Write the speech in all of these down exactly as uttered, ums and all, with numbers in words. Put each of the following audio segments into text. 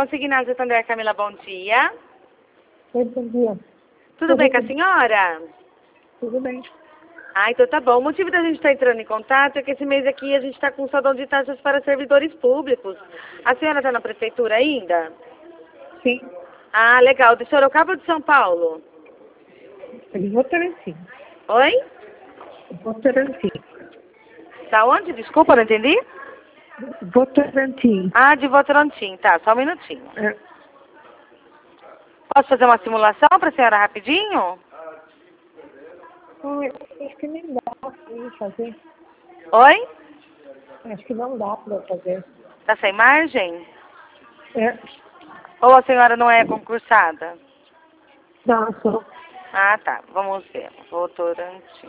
Consignado Santander, Camila, bom dia. Oi, bom dia. Tudo Tudo bem com a bem. senhora? Tudo bem. Ah, então tá bom. O motivo da gente estar entrando em contato é que esse mês aqui a gente está com salão de taxas para servidores públicos. A senhora está na prefeitura ainda? Sim. Ah, legal. De Sorocaba ou de São Paulo? De Votorantim. Oi? Votorantim. Da onde? Desculpa, não entendi. Votorantim. Ah, de Votorantim. Tá, só um minutinho. É. Posso fazer uma simulação para a senhora rapidinho? Ah, acho que nem dá pra eu fazer. Oi? Acho que não dá pra eu fazer. Tá sem margem? É. Ou a senhora não é concursada? Não, só. Ah, tá. Vamos ver. Votorantim.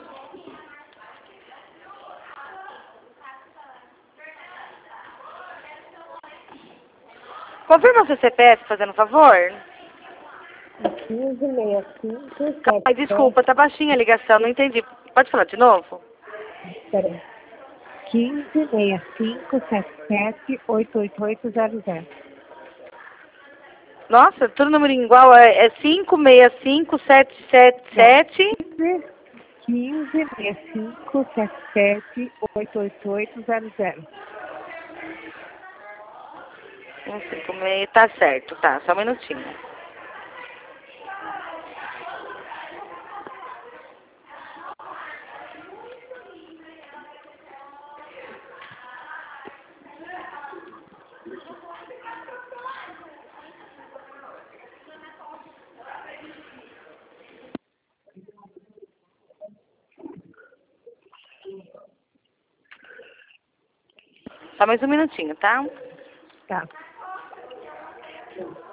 Confirma o seu C P F, fazendo favor. quinze, sessenta e cinco, Ai, setenta e desculpa, tá baixinha a ligação, não entendi. Pode falar de novo? sete. Peraí. quinze, sessenta e cinco, setenta e sete, oito oito oito zero zero. Nossa, tudo número igual. É, é cinco seis cinco sete sete Não. sete. quinze, sessenta e cinco, setenta e sete, oito oito oito zero zero. um cinco seis, tá certo, tá. Só um minutinho. Só mais um minutinho, tá? Tá.